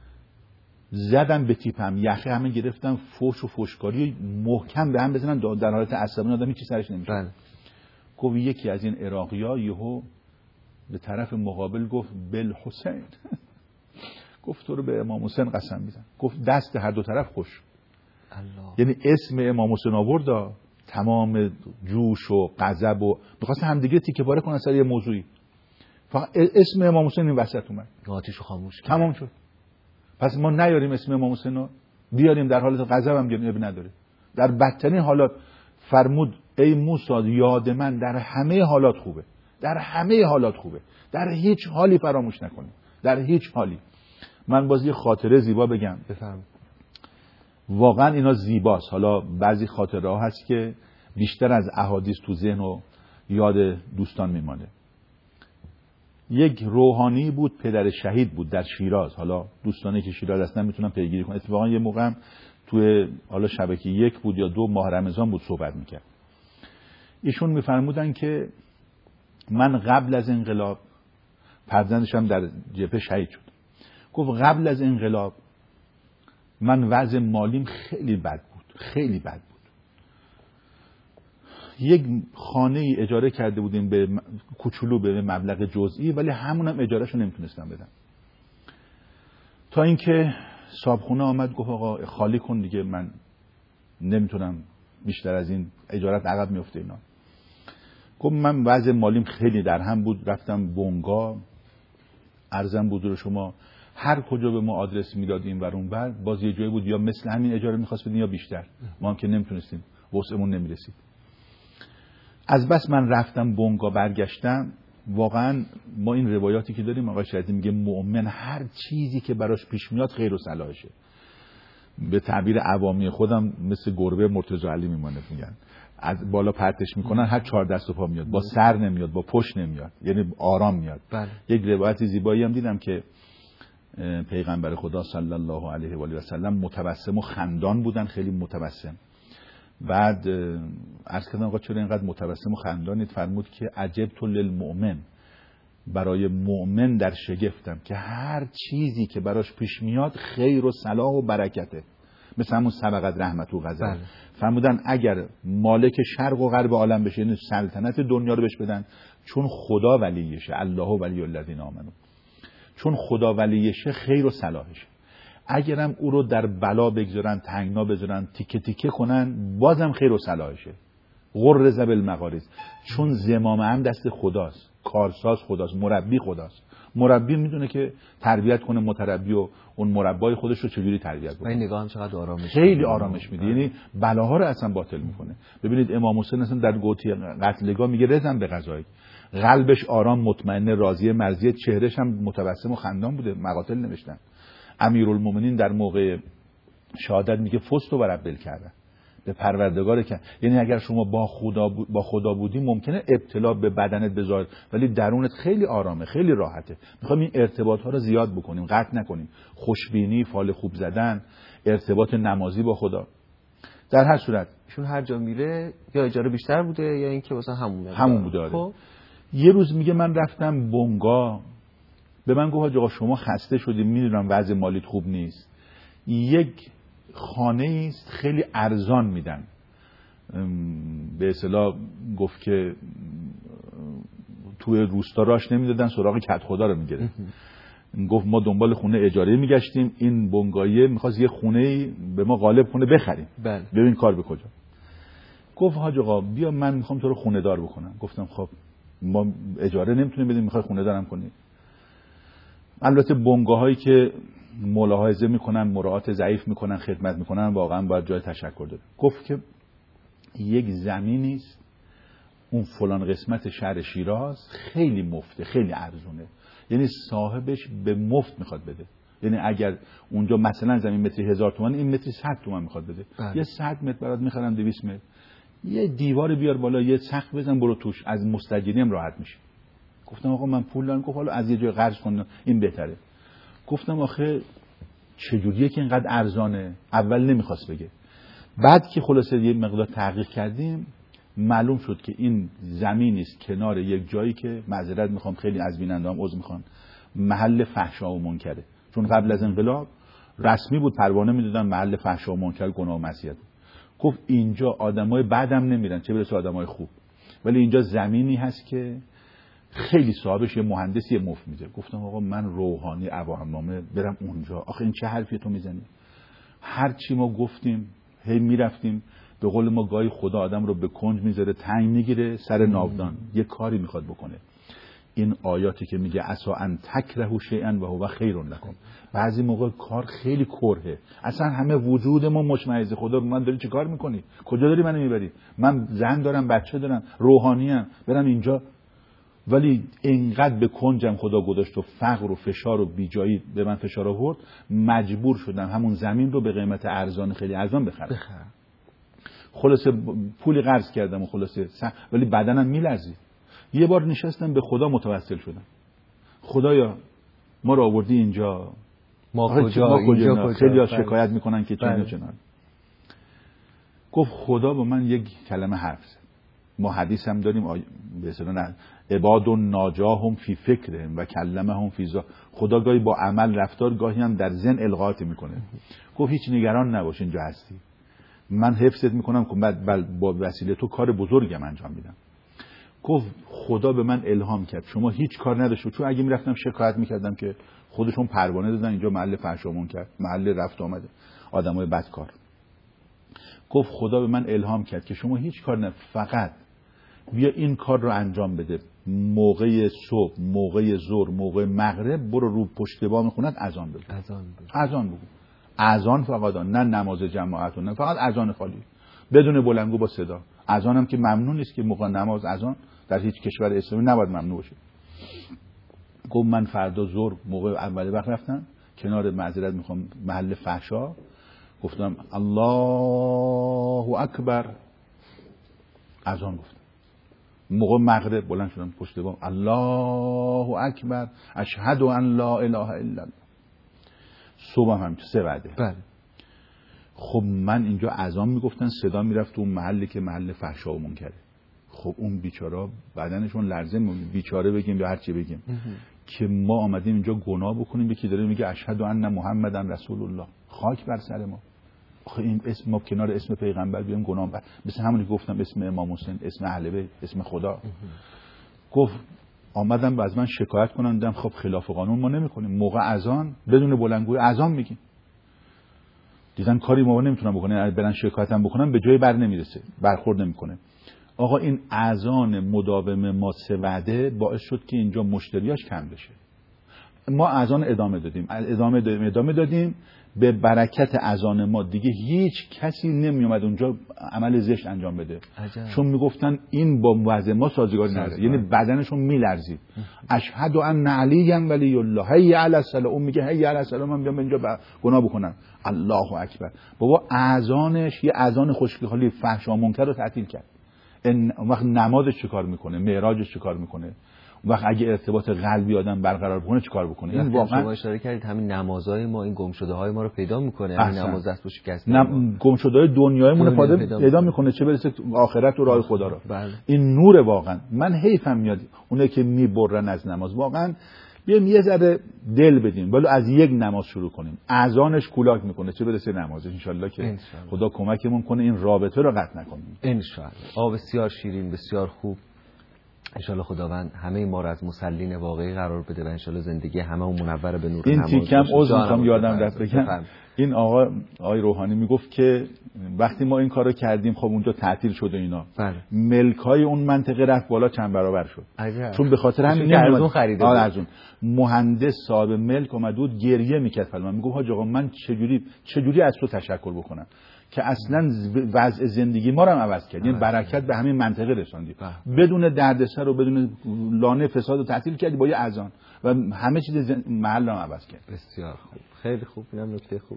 C: زدم به تیپم، یخه همه گرفتم، فوش و فوشکاری محکم به هم بزنن، در حالت عصبانی آدم هیچی سرش نمیشه. بله. گفت یکی از این عراقی‌ها یهو به طرف مقابل گفت بل حسین. گفت تو رو به امام حسین قسم میزنم. گفت دست هر دو طرف خوش. الله. یعنی اسم امام حسین آورد، تمام جوش و غضب و می‌خواست همدیگه تیکه پاره کنن سر یه موضوعی، فقط اسم امام حسین این وسط اومد،
B: آتیشو خاموش کرد.
C: تمام شد. پس ما نیاریم اسم امام حسین رو بیاریم در حالت غضب هم اب نداره. در بدترین حالات فرمود ای موسی یاد من در همه حالات خوبه، در همه حالات خوبه، در هیچ حالی فراموش نکنی، در هیچ حالی. من باز یه خاطره زیبا بگم.
B: بفهم.
C: واقعا اینا زیباست. حالا بعضی خاطره ها هست که بیشتر از احادیث تو ذهن و یاد دوستان میمانه. یک روحانی بود، پدر شهید بود در شیراز. حالا دوستانی که شیراز هستن میتونن پیگیری کنن. اتفاقا یه موقع توی حالا شبکه یک بود یا دو، ماه رمضان بود، صحبت میکرد. ایشون میفرمودن که من قبل از انقلاب، فرزندش هم در جبهه شهید شد، گفت قبل از انقلاب من وضع مالیم خیلی بد بود، خیلی بد بود. یک خانه ای اجاره کرده بودیم به کوچولو به مبلغ جزئی، ولی همون هم اجارهشو نمیتونستم بدم. تا اینکه صاحبخونه آمد گفت آقا خالی کن دیگه، من نمیتونم بیشتر از این اجارت عقب میفته اینا. گفت من وضع مالیم خیلی در هم بود، رفتم بنگاه، عرضم بزرگ شما هر کجا به ما آدرس میدادیم ور اون بر، باز یه جایی بود یا مثل همین اجاره میخواست بدین یا بیشتر، ما هم که نمیتونستیم، وسعمون نمیرسید. از بس من رفتم بنگاه برگشتم. واقعا ما این روایاتی که داریم آقای شهیدی میگه مؤمن هر چیزی که براش پیش میاد خیر و صلاحشه. به تعبیر عوامی خودم مثل گربه مرتضی علی میمانه، میگن از بالا پرتش میکنن هر چهار دست و پا میاد، با سر نمیاد، با پشت نمیاد، یعنی آرام میاد. بله. یک روایت زیبایی هم دیدم که پیغمبر خدا صلی الله علیه و آله و سلم متبسم و خندان بودن، خیلی متبسم. بعد عرض کردم آقا چرا اینقدر متبسم و خندانید؟ فرمود که عجبت للمؤمن، برای مؤمن در شگفتم که هر چیزی که براش پیش میاد خیر و صلاح و برکته، مثل همون سبقت رحمت و غضب. بله. فرمودن اگر مالک شرق و غرب عالم بشه، یعنی سلطنت دنیا رو بهش بدن، چون خدا ولیشه، الله ولی الذین آمنوا، چون خدا ولیشه خیر و صلاحشه. اگرم او رو در بلا بگذارن، تنگنا بذارن، تیکه تیکه کنن، بازم خیر و صلاحشه. غرز بالمغارز، چون زمام هم دست خداست، کارساز خداست، مربی خداست. مربی میدونه که تربیت کنه متربی و اون مربای خودش رو چجوری تربیت کنه.
B: این نگاه هم چقدر آرامش،
C: خیلی آرامش میده، یعنی بلاها رو اصلا باطل میکنه. ببینید امام حسین اصلا در گوتی قتلگاه میگه رضا به قضای، قلبش آرام، مطمئن، راضی، مرضی، چهرهش هم متبسم و خندان بوده. مقاتل نوشتن. امیرالمومنین در موقع شهادت میگه فزت و رب الکعبه، به پروردگار که، یعنی اگر شما با خدا با خدا بودی ممکنه ابتلا به بدنت بذاره، ولی درونت خیلی آرامه، خیلی راحته. میخوام این ارتباط ها رو زیاد بکنیم، قطع نکنیم. خوشبینی، فال خوب زدن، ارتباط نمازی با خدا. در هر صورت
B: ایشون هر جا میره یا اجاره بیشتر بوده یا اینکه مثلا همون
C: همون بوده. خب یه روز میگه من رفتم بنگاه، به من گفت آقا شما خسته شدید، میدونم وضع مالیت خوب نیست، یک خانه است خیلی ارزان میدن، به اصطلاح گفت که توی روستا راش نمیدادن، سراغ کت خدا رو میگرفت. گفت ما دنبال خونه اجاره میگشتیم، این بنگاهیه میخواست یه خونه به ما غالب کنه بخریم. بله. ببین کار به کجا. گفت حاج آقا بیا من میخوام تو رو خونه دار بکنم. گفتم خب ما اجاره نمیتونیم بدیم، میخوای خونه دارم کنی؟ البته بنگاه هایی که ملاحظه میکنن، مراعات ضعیف میکنن، خدمت میکنن، واقعا باید جای تشکر داره. گفت که یک زمینی است اون فلان قسمت شهر شیراز خیلی مفته، خیلی ارزونه، یعنی صاحبش به مفت میخواد بده. یعنی اگر اونجا مثلا زمین متری هزار تومان، این متری صد تومان میخواد بده. بله. یه صد متر برات میخرن دویست متر، یه دیوار بیار بالا، یه سقف بزن، برو توش، از مستاجری هم راحت میشه. گفتم آقا من پول دارم. گفت حالا از یه جای قرض کن این بهتره. گفتم آخه چجوریه که اینقدر ارزانه؟ اول نمیخواست بگه، بعد که خلاصه یه مقدار تحقیق کردیم معلوم شد که این زمین است کنار یک جایی که معذرت میخوام خیلی از بیننده‌ام عذر میخوان، محل فحشا و منکره. چون قبل از انقلاب رسمی بود، پروانه میدادن محل فحشا و منکر، گناه و معصیت. گفت اینجا آدمای بعدم نمیرن، چه برسه آدمای خوب، ولی اینجا زمینی هست که خیلی صاحبش یه مهندسی مفت میده. گفتم آقا من روحانی عوامنامه برم اونجا؟ آخه این چه حرفی تو میزنی؟ هر چی ما گفتیم هی میرفتیم، به قول ما گاهی خدا آدم رو به کنج میذاره، تنگ میگیره سر ناودان، یه کاری میخواد بکنه. این آیاتی که میگه عسا ان تکرهوا شیئا و هو خیر لکم، بعضی موقع کار خیلی کرهه، اصلا همه وجود ما مشمئز خدا، من داری چه کار میکنی؟ کجا داری منو میبری؟ من زن دارم، بچه دارم، روحانی ام، برم اینجا. ولی اینقدر به کنجم خدا گذاشت و فقر و فشار و بیجایی به من فشار آورد، مجبور شدم همون زمین رو به قیمت ارزان، خیلی ارزان بخرم.
B: بخرم.
C: خلاصه پولی قرض کردم و خلاصه سخ... ولی بدنم میلرزید. یه بار نشستم به خدا متوسل شدم، خدایا ما رو آوردی اینجا،
B: ما کجا ما
C: اینجا
B: کجا؟
C: خیلی ها شکایت میکنن که چنین و چنان. گفت خدا با من یک کلمه حرف زد. ما حدیث هم داریم آی... به اصطلاح عباد ناجاهم فی فکرهم و کلمهم فی ذا. خدا گاهی با عمل رفتار، گاهی هم در ذهن القاءات میکنه. گفت هیچ نگران نباش، اینجا هستی، من حفظت میکنم که بعد با وسیله تو کار بزرگم انجام میدم. گفت خدا به من الهام کرد شما هیچ کار نداشت، چون اگه میرفتم شکایت میکردم که خودشون پروانه دادن اینجا محل فحش و منکر، محل رفت آمده آدمای بدکار. گفت خدا به من الهام کرد که شما هیچ کار نه، فقط بیا این کار رو انجام بده، موقع صبح، موقع ظهر، موقع مغرب برو رو پشت بام خونت اذان بگو.
B: اذان بگو.
C: اذان بگو. اذان فقط، نه نماز جماعت، نه فقط اذان خالی بدون بلندگو با صدا. اذان هم که ممنوع نیست که موقع نماز اذان در هیچ کشور اسلامی نباید ممنوع باشه. گفت من فردا ظهر موقع اول وقت رفتم کنار، معذرت میخوام، محل فحشا، گفتم الله اکبر، اذان گفتم. موقع مغرب بلند شدم پشت بام، الله اکبر اشهد ان لا اله الا الله. صبح هم سه وعده.
B: بله.
C: خب من اینجا اذان میگفتن، صدا میرفت اون محلی که محل فحشا و منکره. خب اون بیچارا بدنشون لرزه، بیچاره بگیم یا هر چی بگیم که ما آمدیم اینجا گناه بکنیم، یکی داره میگه اشهد ان محمدن رسول الله، خاک بر سر ما. آخه این اسم ما کنار اسم پیغمبر بیام گناه بر، مثل همونی که گفتم اسم امام حسین، اسم اهل بیت، اسم خدا. گفت آمدم از من شکایت کنن، دیدم خب خلاف قانون ما نمیکنیم، موقع اذان بدون بلندگوی اذان میگیم. دیدن کاری ما نمیتونن بکنن، برن شکایتم بکنن به جای بر نمیرسه، برخورد نمیکنه. آقا این اذان مداوم ما سه وعده باعث شد که اینجا مشتریاش کم بشه. ما اذان ادامه دادیم، ادامه دادیم ادامه دادیم به برکت اذان ما دیگه هیچ کسی نمی اومد اونجا عمل زشت انجام بده. عجب. چون میگفتن این با وضع ما سازگار نداره، یعنی بدنشون میلرزید. اشهد ان علی ولی الله، هی علی الصلاه، اون میگه هی علی الصلاه، من بیام اینجا گناه بکنم. الله اکبر. بابا اذانش یه اذان خشکی خالی فحش و منکر رو تعطیل کرد. این وقت نمازش چیکار میکنه، معراجش چیکار میکنه، وقت اگه ارتباط قلبی آدم برقرار بکنه چیکار بکنه؟ این واقعا
B: شما اشاره کردید همین نمازهای ما این گمشده های ما رو پیدا میکنه، همین نماز دست بوش کسی
C: نم... گمشده های دنیایمون رو پیدا, پیدا میکنه، چه برسه آخرت و راه خدا رو.
B: بله.
C: این نور واقعا. من حیفم میاد اونه که میبرن از نماز. واقعا بیایم یه ذره دل بدیم، ولی از یک نماز شروع کنیم. اذانش کولاک میکنه، چه برسه نمازش. ان شاءالله که انشالله. خدا کمکمون کنه این رابطه رو قطع نکنیم.
B: ان شاءالله. آ بسیار شیرین، بسیار خوب. انشالله خداوند همه ما رو از مسلین واقعی قرار بده و انشالله زندگی همه اون منور به نور نماز.
C: این تیکم عذر میخوام یادم رفت بگم، این آقا آقای روحانی میگفت که وقتی ما این کارو کردیم خب اونجا تعطیل شده اینا،
B: بله.
C: ملکای اون منطقه رفت بالا چند برابر شد.
B: عجب.
C: چون به خاطر همین
B: ارزون خریده بود.
C: ارزون. مهندس صاحب ملک اومد بود گریه میکرد، فلان میگفت حاج آقا من چجوری چجوری از تو تشکر بکنم که اصلا وضع زندگی ما رو هم عوض کرد، یعنی برکت به همین منطقه رساندی، بدون دردسر و بدون لانه فساد و تعطیل کردی با یه اذان و همه چیز محل رو عوض کرد.
B: بسیار خوب، خیلی خوب، اینم نکته خوبی.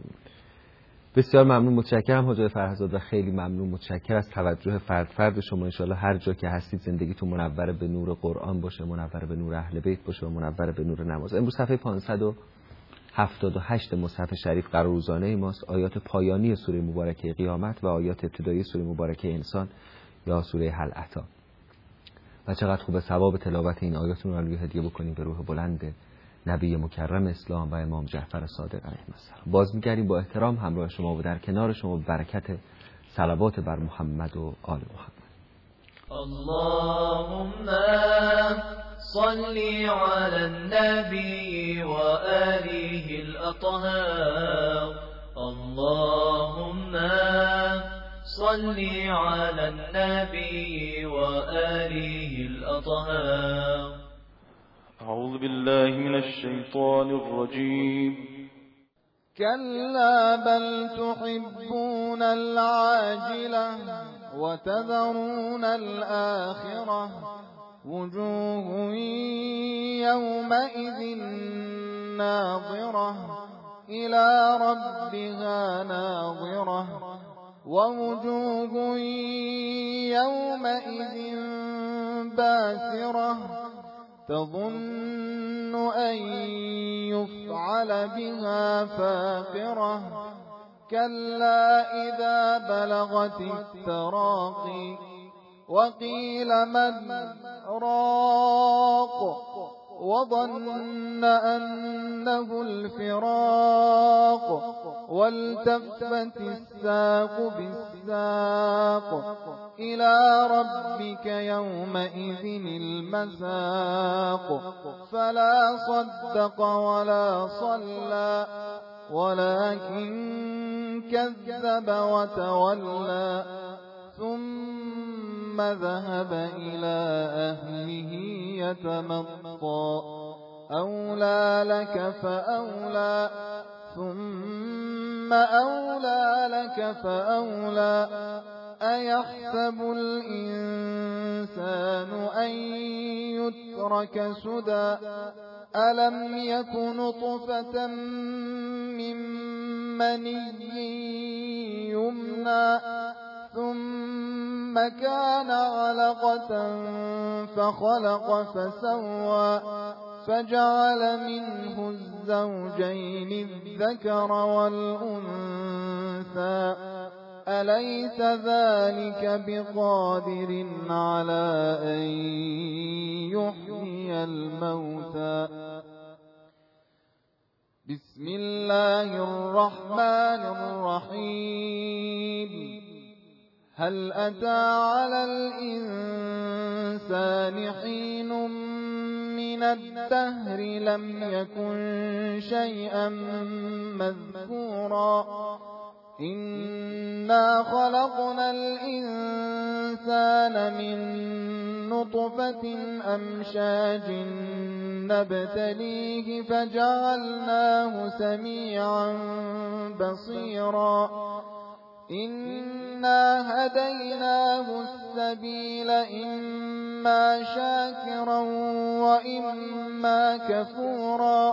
B: بسیار ممنون، متشکرم حاج فرهزاد و خیلی ممنون، متشکرم از توجه فرد فرد شما. ان شاءالله هر جا که هستید زندگیتون منور به نور قرآن باشه، منور به نور اهل بیت باشه و منور به نور نماز. امروز صفحه پانصد و هفتاد و هشت مصحف شریف قرار روزانه ماست. آیات پایانی سوره مبارکه قیامت و آیات ابتدایی سوره مبارکه انسان یا سوره هل اتی. و چقدر خوبه ثواب تلاوت این آیات رو روی هدیه بکنیم به روح بلند نبی مکرم اسلام و امام جعفر صادق علیه السلام. باز می‌گردیم با احترام همراه شما و در کنار شما برکت صلوات بر محمد و آل محمد.
D: اللهم صل على النبي وآله الأطهار. اللهم صل على النبي وآله الأطهار.
E: أعوذ بالله من الشيطان الرجيم.
F: كلا بل تحبون العاجلة وتذرون الآخرة وجوه يومئذ ناظرة إلى ربها ناظرة ووجوه يومئذ باسرة تظن أن يفعل بها فاقرة كلا إذا بلغت التراقي وقيل من راق وظن أنه الفراق والتفت الساق بالساق إلى ربك يومئذ المساق فلا صدق ولا صلى ولكن كذب وتولى ثم ذهب إلى أهله يتمطى أولى لك فأولى ثم أولى لك فأولى أيحسب الإنسان أن يترك سدى ألم يك نطفة من مني يمنى ثم كان علقة فخلق فسوى فجعل منه الزوجين الذكر والأنثى أليس ذلك بقادر على أن يحيي الموتى بسم الله الرحمن الرحيم هل أتى على الإنسان حين من الدهر لم يكن شيئا مذكورا إنا خلقنا الإنسان من نطفة أمشاج نبتليه فجعلناه سميعا بصيرا إنا هديناه السبيل إما شاكرا وإما كفورا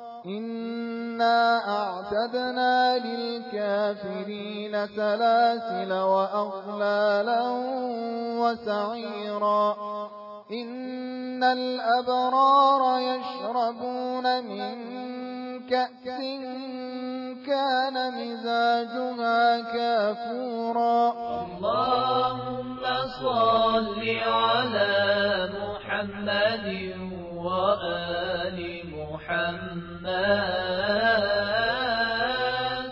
F: إنا أعتدنا للكافرين سلاسل وأغلالا وسعيرا إن الأبرار يشربون من كأس كان مزاجها كافورا
D: اللهم صل على محمد وآل محمد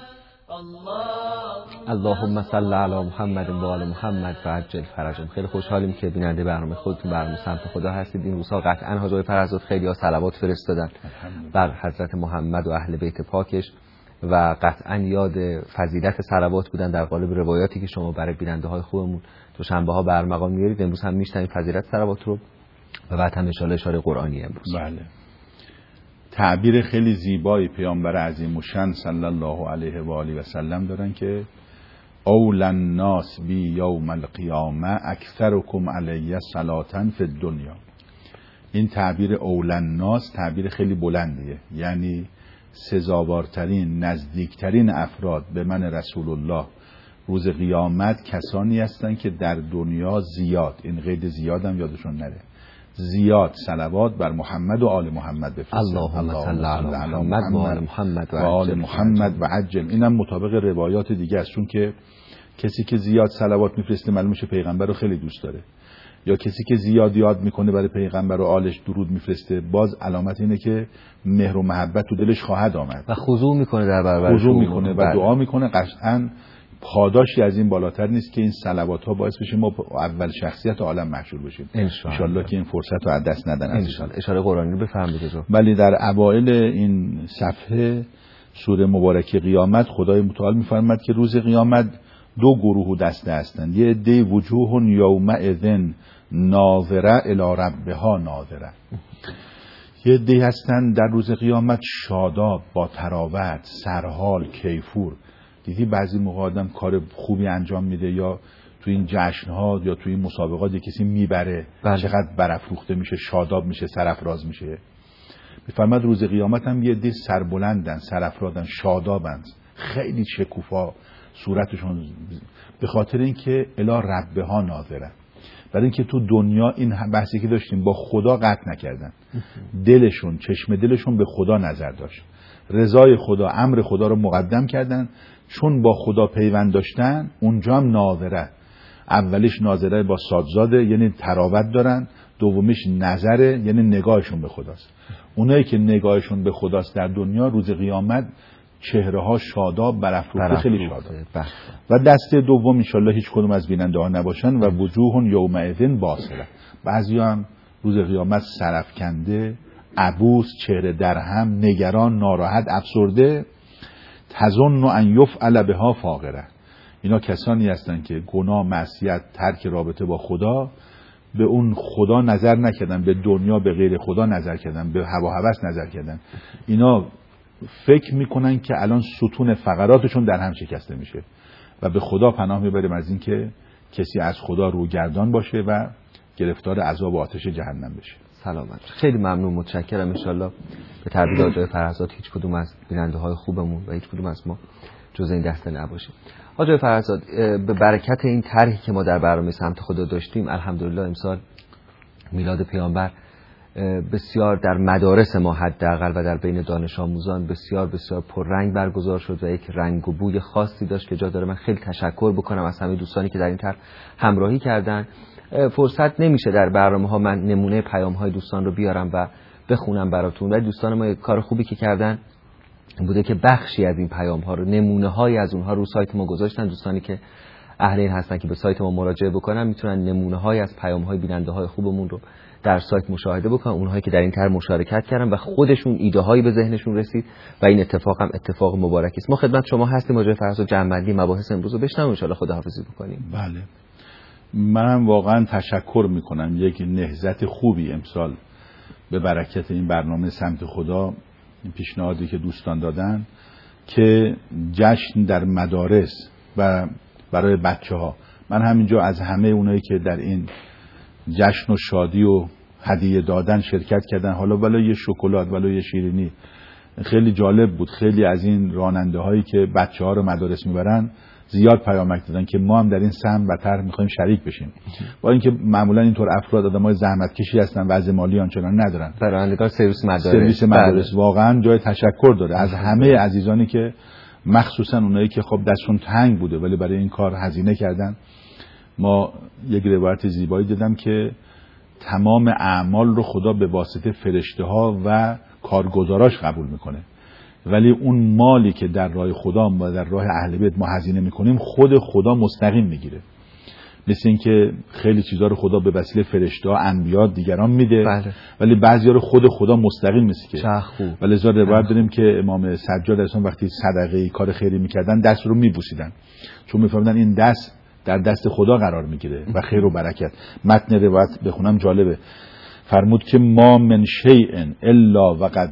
B: اللهم صل علی محمد و آل محمد و عجل فرجهم. خیلی خوشحالیم که بیننده برنامه خودتون برنامه سمت خدا هستید. این روزها قطعا حاجی فرزاد خیلی ها صلوات فرستادن بر حضرت محمد و اهل بیت پاکش و قطعا یاد فضیلت صلوات بودن در قالب روایاتی که شما برای بیننده های خوبمون دوشنبه ها برمقام میارید. امروز هم میشنویم فضیلت صلوات رو و بعد هم ان اشاره قرآنی امروز.
C: بله. تعبیر خیلی زیبایی پیامبر عظیم الشان صلی الله علیه و آله و سلم دارن که اول الناس بی یوم القیامه اکثرکم علی صلاة فی الدنیا. این تعبیر اول الناس تعبیر خیلی بلندیه، یعنی سزاوارترین نزدیکترین افراد به من رسول الله روز قیامت کسانی هستند که در دنیا زیاد، این قید زیاد هم یادشون نره، زیاد صلوات بر محمد و آل محمد بفرستن.
B: اللهم صل علی محمد و آل محمد و
C: آل محمد و عجل. اینم مطابق روایات دیگه است، چون که کسی که زیاد صلوات میفرسته معلوم میشه پیغمبر رو خیلی دوست داره، یا کسی که زیاد یاد میکنه برای پیغمبر و آلش درود میفرسته، باز علامت اینه که مهر و محبت تو دلش خواهد آمد
B: و خضوع میکنه در برابر
C: خضوع میکنه و دعا میکنه. قطعاً پاداشی از این بالاتر نیست که این صلوات ها باعث بشه ما اول شخصیت عالم محشور بشیم ان شاء که این فرصت رو از دست ندن.
B: ان شاء الله. اشاره قرآنی رو بفهمید.
C: ولی در اوایل این صفحه سوره مبارکه قیامت خدای متعال میفرماد که روز قیامت دو گروه و دسته هستند. یه عده وجوه یومئذ ناظره الی ربها ناظره، یه عده‌ای هستن در روز قیامت شاداب، با تراوت، سرحال، کیفور. دیدی بعضی موقع آدم کار خوبی انجام میده یا تو این جشن‌ها یا تو این مسابقات کسی میبره، بله. چقدر برافروخته میشه، شاداب میشه، سرافراز میشه. میفرماد روز قیامت هم یه عده سربلندن، سرافرازن، شادابن، خیلی شکوفا صورتشون، به خاطر اینکه الی ربها ناظرن. برای اینکه تو دنیا این بحثی که داشتیم با خدا قطع نکردن، دلشون، چشم دلشون به خدا نظر داشت، رضای خدا، امر خدا رو مقدم کردن. چون با خدا پیوند داشتن اونجا هم ناظره، اولیش ناظره با سادزاده یعنی تراوت دارن، دومیش نظره یعنی نگاهشون به خداست. اونایی که نگاهشون به خداست در دنیا روز قیامت چهره ها شاداب، برافروخته، خیلی شاداب. و دسته دوم انشالله هیچ کدوم از بیننده ها نباشن و وجوه یومئذ باسره. بعضی هم روز قیامت سرفکنده، عبوس، چهره درهم، نگران، ناراحت، افسرده. تظن ان یفعل بها فاقره. اینا کسانی هستن که گناه، معصیت، ترک رابطه با خدا، به اون خدا نظر نکردن، به دنیا، به غیر خدا نظر کردن، به هوا هوس نظر کردن. اینا فکر میکنن که الان ستون فقراتشون در هم شکسته میشه و به خدا پناه میبریم از این که کسی از خدا روگردان باشه و گرفتار عذاب و آتش جهنم بشه.
B: سلامت. خیلی ممنون، متشکرم. انشالله به تعبیر آقای فرزاد هیچ کدوم از بیننده های خوبمون و هیچ کدوم از ما جز این دسته نباشیم. آقای فرزاد، به برکت این طرحی که ما در برنامه سمت خدا داشتیم، الحمدلله امسال میلاد پیامبر بسیار در مدارس ما حداقل و در بین دانش آموزان بسیار بسیار پررنگ برگزار شد و یک رنگ و بوی خاصی داشت که جا داره من خیلی تشکر بکنم از همه دوستانی که در این طرح همراهی کردن. فرصت نمیشه در برنامه ها من نمونه پیام های دوستان رو بیارم و بخونم براتون، ولی دوستان ما یک کار خوبی که کردن بوده که بخشی از این پیام ها رو، نمونه های از اونها رو سایت ما گذاشتن. دوستانی که اهل این هستن که به سایت ما مراجعه بکنن میتونن نمونه های از پیام های بیننده های خوبمون رو در سایت مشاهده بکنن. اونهایی که در این طرح مشارکت کردن و خودشون ایده هایی به ذهنشون رسید و این اتفاق هم اتفاق مبارکی است. ما خدمت شما هستیم. آقای فرزاد، جمع‌بندی مباحث امروز رو بشنویم، ان شاءالله خداحافظی بکنیم.
C: بله، منم واقعا تشکر میکنم. یک نهضت خوبی امسال به برکت این برنامه سمت خدا، این پیشنهادی که دوستان دادن که جشن در مدارس و برای بچه ها، من همینجا از همه اونایی که در این جشن و شادی و هدیه دادن شرکت کردن، حالا ولی یه شکلات ولی یه شیرینی، خیلی جالب بود. خیلی از این راننده هایی که بچه ها رو مدارس میبرن زیاد پیامک دادن که ما هم در این سهم و طرح میخوایم شریک بشیم، با اینکه معمولا اینطور افراد آدمای زحمت کشی هستن، وضع مالی آنچنان ندارن.
B: رانندگان سرویس مدارس
C: سرویس مدارس واقعا جای تشکر داره از همه عزیزانی که مخصوصا اونایی که خب دستشون تنگ بوده ولی برای این کار هزینه کردن. ما یک روایت زیبایی دیدم که تمام اعمال رو خدا به واسطه فرشته ها و کارگزاراش قبول میکنه، ولی اون مالی که در راه خدا و در راه اهل بیت ما هزینه میکنیم خود خدا مستقیم میگیره. مثل این که خیلی چیزا رو خدا به وسیله فرشته ها، انبیا، دیگران میده، بله. ولی بعضیا رو خود خدا مستقیم میسه که ولی زاد روایت داریم که امام سجاد اصلا وقتی صدقه کار خیری میکردن دست رو میبوسیدن، چون میفهمیدن این دست در دست خدا قرار میگیره و خیر و برکت. متن روایت بخونم جالبه، فرمود که ما من شیء الا وقد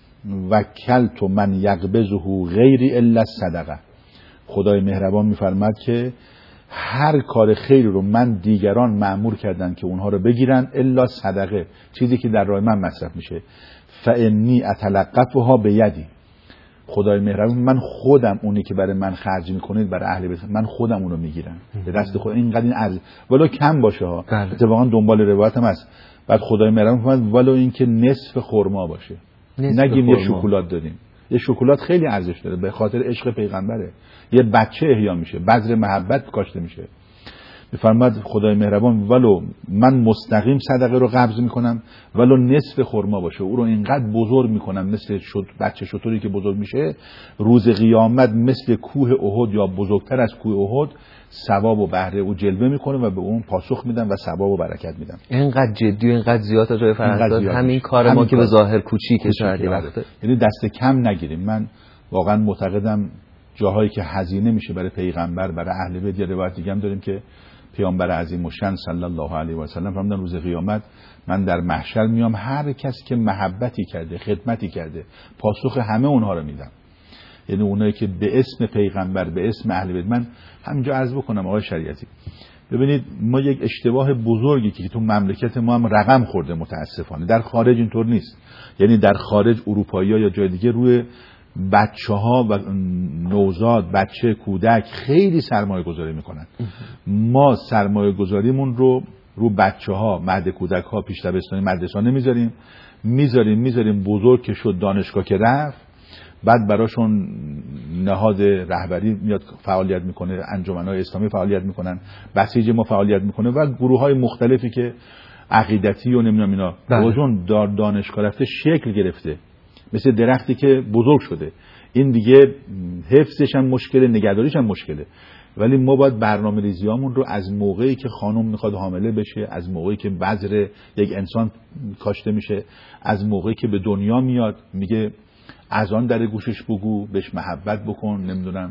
C: وکلت من یقبضه غیری الا الصدقه. خدای مهربان میفرماد که هر کار خیری رو من دیگران مأمور کردن که اونها رو بگیرن الا صدقه، چیزی که در راه من مصرف میشه. فانی اتلقفها بیدی. خدای مهربان من خودم اونی که برای من خرج میکنید برای اهل بیت من خودم اونو میگیرم به دست خود. اینقدر این ارز ولو کم باشه ها، اتفاقا دنبال روایت هم هست. بعد خدای مهربان فرمود ولو اینکه نصف خرما باشه، نگیم یه شکلات دادیم. یه شکلات خیلی ارزش داره، به خاطر عشق پیغمبره، یه بچه احیا میشه، بذر محبت کاشته میشه. میفرماد خدای مهربان ولو من مستقیم صدقه رو قبض میکنم ولو نصف خرما باشه، او رو اینقدر بزرگ میکنم مثل شد بچه شطوری که بزرگ میشه، روز قیامت مثل کوه احد یا بزرگتر از کوه احد ثواب و بهره او جلوه میکنه و به اون پاسخ میدم و ثواب و برکت میدم. اینقدر
B: جدی و اینقدر زیاد تا جای فرزاد همین کار ما که به ظاهر کوچیکه شاید وقته،
C: یعنی دست کم نگیریم. من واقعا معتقدم جاهایی که هزینه میشه برای پیغمبر، برای اهل بیت، یا روایت دیگه هم داریم که پیامبر عظیم الشأن صلی الله علیه و سلم فرمودن روز قیامت من در محشر میام، هر کسی که محبتی کرده، خدمتی کرده، پاسخ همه اونها رو میدم. یعنی اونایی که به اسم پیغمبر، به اسم اهل بیت. من همینجا عرض بکنم آقای شریعتی، ببینید ما یک اشتباه بزرگی که تو مملکت ما هم رقم خورده متاسفانه، در خارج اینطور نیست. یعنی در خارج اروپایی‌ها یا جای دیگه روی بچه‌ها و نوزاد، بچه، کودک خیلی سرمایه گذاری میکنن. ما سرمایه گذاریمون رو رو بچه‌ها، مهد کودک‌ها، پیش دبستانی، مدرسه نمیذاریم، میذاریم میذاریم بزرگ که شد، دانشگاه که رفت، بعد براشون نهاد رهبری میاد فعالیت میکنه، انجمن‌های اسلامی فعالیت میکنن، بسیج ما فعالیت میکنه و گروه‌های مختلفی که عقیدتی و نمیدونم اینا باشون دار دانشگاه رفته شکل گرفته، مثل درختی که بزرگ شده. این دیگه حفظش هم مشکله، نگهداریش هم مشکله. ولی ما باید برنامه ریزیامون رو از موقعی که خانم میخواد حامله بشه، از موقعی که بذر یک انسان کاشته میشه، از موقعی که به دنیا میاد، میگه از آن در گوشش بگو، بهش محبت بکن، نمیدونم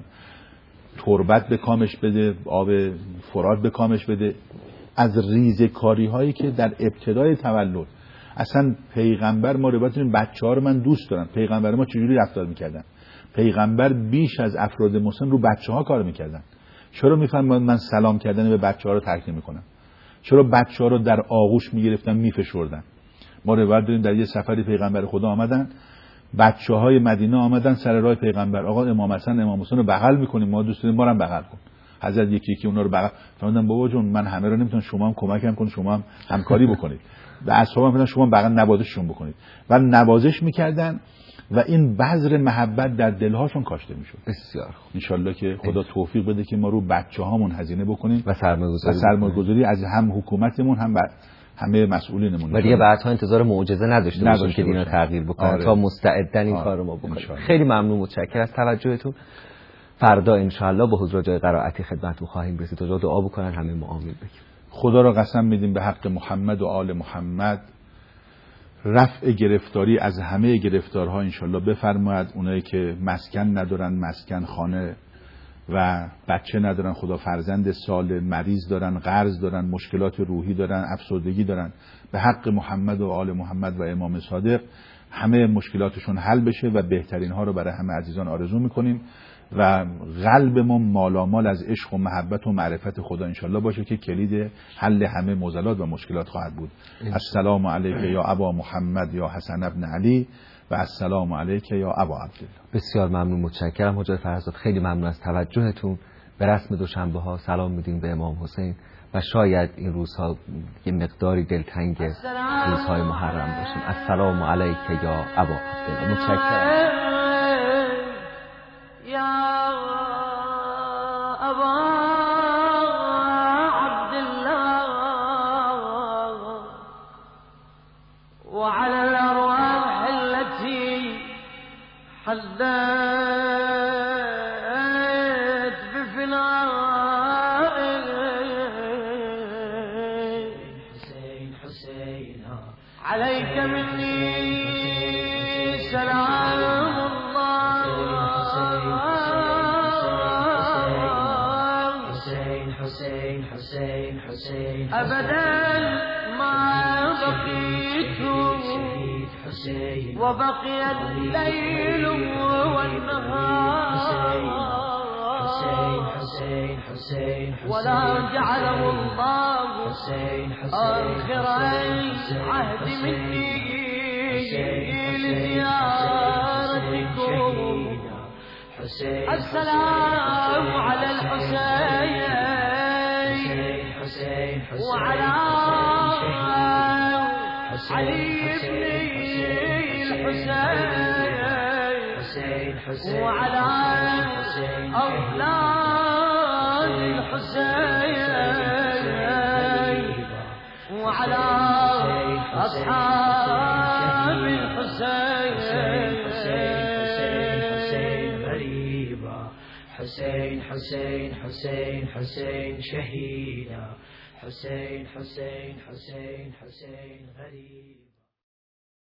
C: تربت به کامش بده، آب فرات به کامش بده، از ریزه کاری هایی که در ابتدای تولد. اصلا پیغمبر، ما روایت داریم بچه ها رو من دوست دارم، پیغمبر ما چجوری رفتار میکردن؟ پیغمبر بیش از افراد مسلم رو بچه ها کار میکردن. چرا میفهمن من سلام کردن به بچه ها رو ترک نمیکنم؟ چرا بچه ها رو در آغوش میگرفتن میفشردن؟ ما روایت داریم در یه سفری پیغمبر خدا آمدن، بچه های مدینه آمدن سر راه پیغمبر، آقا امام حسن امام حسین رو بغل میکنیم، ما دوست داریم، ما رو هم بغل کن. حضرت یکی یکی اونا رو بغل فرمودن بابا جون من همه رو نمیتونم، شما هم کمکم کن، شما هم همکاری بکنید. به اصحابم فرمودن شما بغل نوازششون بکنید و نوازش میکردن و این بذر محبت در دلهاشون کاشته میشد.
B: بسیار خوب.
C: ان شاءالله که خدا توفیق بده که ما رو بچه‌هامون هزینه بکنیم
B: و سرمایه‌گذاری
C: سرمایه‌گذاری از هم حکومتمون هم همه مسئولینمون.
B: ولی دیگه بعدها انتظار معجزه نداشته باشیم که دینا تغییر بکنه.
C: آره.
B: تا مستعدن این کارو ما بکنیم. خیلی ممنون، متشکرم از توجهتون. فردا ان شاء الله با حضور جای قرائتی خدمتتون خواهیم رسید. تا دعا بکنن همه ما آمین بگیم.
C: خدا را قسم میدیم به حق محمد و آل محمد رفع گرفتاری از همه گرفتارها ان شاء الله بفرماید. اونایی که مسکن ندارن، مسکن خانه و بچه ندارن، خدا فرزند سالم، مریض دارن، قرض دارن، مشکلات روحی دارن، افسردگی دارن، به حق محمد و آل محمد و امام صادق همه مشکلاتشون حل بشه و بهترین ها رو برای همه عزیزان آرزو میکنیم و قلبمون مالامال از عشق و محبت و معرفت خدا انشالله باشه که کلید حل همه معضلات و مشکلات خواهد بود. السلام علیک یا ابا محمد یا حسن ابن علی و السلام علیک یا ابا عبدالله.
B: بسیار ممنون، متشکرم حجت فرزاد، خیلی ممنون از توجهتون. به رسم دوشنبه ها سلام میدیم به امام حسین و شاید این روزها یه مقداری دلتنگ روزهای محرم باشیم. السلام علیک یا ابا عبدالله. متشکرم.
D: وعلى الأرواح التي حدت بفناء حسين حسين عليك مني سلام الله حسين حسين حسين حسين أبدا ما بقيت وبقي الليل والنهار ولا جعله الله آخر عهد مني لزيارتكم. السلام على الحسين وعلى علي بن الحسين وعلى أولاد الحسين وعلى أصحاب الحسين. حسين حسين حسين حسين شهيدا حسين حسين حسين حسين غريب.